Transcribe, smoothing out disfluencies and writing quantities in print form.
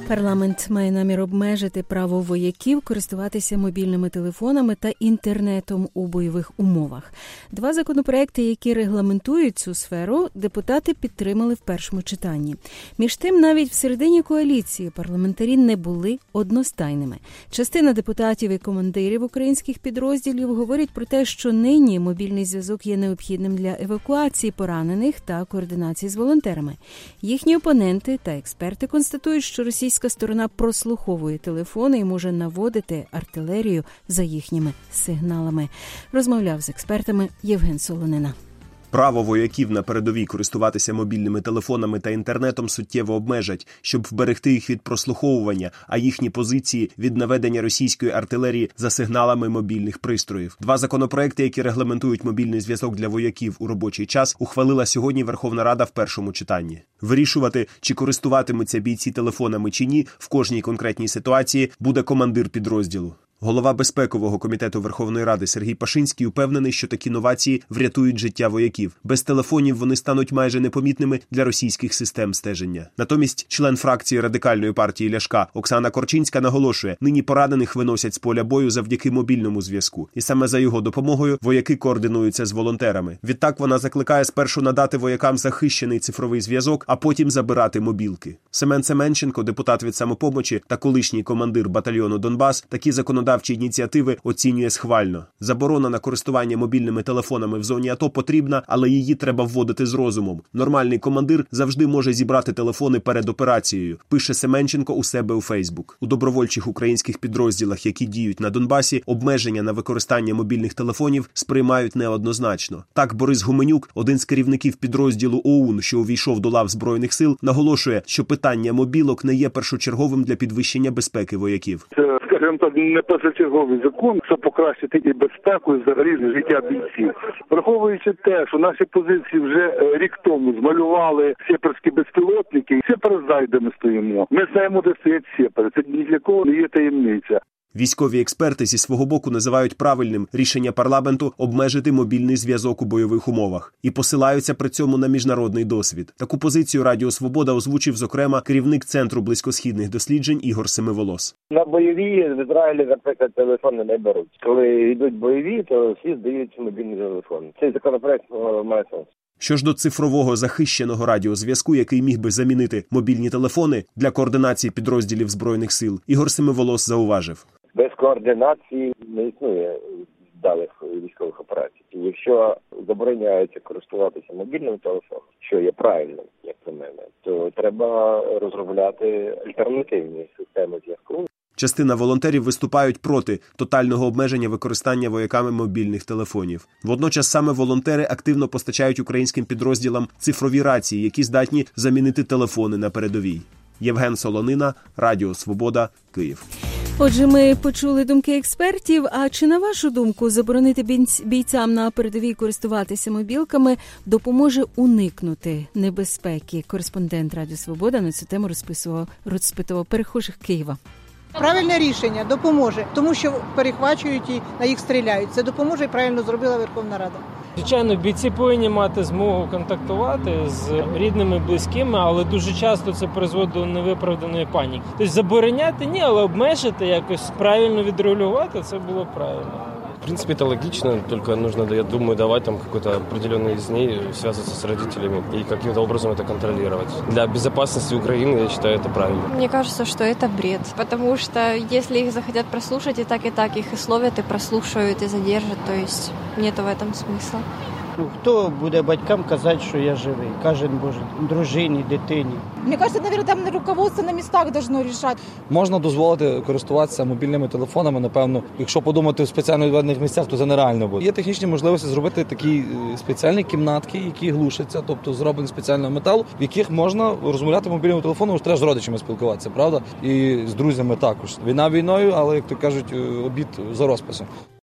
Парламент має намір обмежити право вояків користуватися мобільними телефонами та інтернетом у бойових умовах. Два законопроекти, які регламентують цю сферу, депутати підтримали в першому читанні. Між тим, навіть всередині коаліції парламентарі не були одностайними. Частина депутатів і командирів українських підрозділів говорять про те, що нині мобільний зв'язок є необхідним для евакуації поранених та координації з волонтерами. Їхні опоненти та експерти констатують, що російська сторона прослуховує телефони і може наводити артилерію за їхніми сигналами. Розмовляв з експертами Євген Солонина. Право вояків на передовій користуватися мобільними телефонами та інтернетом суттєво обмежать, щоб вберегти їх від прослуховування, а їхні позиції – від наведення російської артилерії за сигналами мобільних пристроїв. Два законопроекти, які регламентують мобільний зв'язок для вояків у робочий час, ухвалила сьогодні Верховна Рада в першому читанні. Вирішувати, чи користуватимуться бійці телефонами чи ні, в кожній конкретній ситуації буде командир підрозділу. Голова безпекового комітету Верховної Ради Сергій Пашинський упевнений, що такі новації врятують життя вояків. Без телефонів вони стануть майже непомітними для російських систем стеження. Натомість член фракції Радикальної партії Ляшка Оксана Корчинська наголошує, нині поранених виносять з поля бою завдяки мобільному зв'язку. І саме за його допомогою вояки координуються з волонтерами. Відтак вона закликає спершу надати воякам захищений цифровий зв'язок, а потім забирати мобілки. Семен Семенченко, депутат від «Самопомочі» та колишній командир батальйону «Донбас», такі законодавчі ініціативи оцінює схвально. Заборона на користування мобільними телефонами в зоні АТО потрібна, але її треба вводити з розумом. Нормальний командир завжди може зібрати телефони перед операцією, пише Семенченко у себе у Фейсбук. У добровольчих українських підрозділах, які діють на Донбасі, обмеження на використання мобільних телефонів сприймають неоднозначно. Так, Борис Гуменюк, один з керівників підрозділу ОУН, що увійшов до лав Збройних сил, наголошує, що питання мобілок не є першочерговим для підвищення безпеки вояків. Скажімо так, не першочерговий закон, щоб покращити і безпеку, і взагалі життя бійців. Враховуючи те, що наші позиції вже рік тому змалювали сєперські безпілотники, сєпер зайде ми стоїмо. Ми знаємо, де стоять сєпери. Це ні для кого не є таємниця. Військові експерти зі свого боку називають правильним рішення парламенту обмежити мобільний зв'язок у бойових умовах і посилаються при цьому на міжнародний досвід. Таку позицію Радіо Свобода озвучив, зокрема, керівник Центру близькосхідних досліджень Ігор Семиволос. На бойові в Ізраїлі, наприклад, телефони не беруть. Коли йдуть бойові, то всі здають мобільний телефон. Цей законопроект має сенс. Що ж до цифрового захищеного радіозв'язку, який міг би замінити мобільні телефони для координації підрозділів Збройних сил, Ігор Семиволос зауважив. Без координації не існує вдалих військових операцій. Якщо забороняється користуватися мобільним телефоном, що є правильним, як на мене, то треба розробляти альтернативні системи зв'язку. Частина волонтерів виступають проти тотального обмеження використання вояками мобільних телефонів. Водночас саме волонтери активно постачають українським підрозділам цифрові рації, які здатні замінити телефони на передовій. Євген Солонина, Радіо Свобода, Київ. Отже, ми почули думки експертів. А чи, на вашу думку, заборонити бійцям на передовій користуватися мобілками допоможе уникнути небезпеки? Кореспондент Радіо Свобода на цю тему розпитував перехожих Києва. Правильне рішення допоможе, тому що перехвачують і на їх стріляють. Це допоможе і правильно зробила Верховна Рада. Звичайно, бійці повинні мати змогу контактувати з рідними, близькими, але дуже часто це призводить до невиправданої паніки. Тобто забороняти ні, але обмежити, якось правильно відрегулювати, це було правильно. В принципе, это логично, только нужно, я думаю, давать там какой-то определенный из дней связываться с родителями и каким-то образом это контролировать. Для безопасности Украины, я считаю, это правильно. Мне кажется, что это бред, потому что если их захотят прослушать, и так их и словят, и прослушают, и задержат, то есть нету в этом смысла. Хто буде батькам казати, що я живий? Кожен може дружині, дитині. Мені кажется, наверное, там руководство на містах должно рішати. Можна дозволити користуватися мобільними телефонами, напевно. Якщо подумати в спеціально відведених місцях, то це нереально буде. Є технічні можливості зробити такі спеціальні кімнатки, які глушаться, тобто зроблені спеціального металу, в яких можна розмовляти мобільним телефоном, що треба з родичами спілкуватися, правда? І з друзями також. Війна війною, але, як то кажуть, обід за розписом.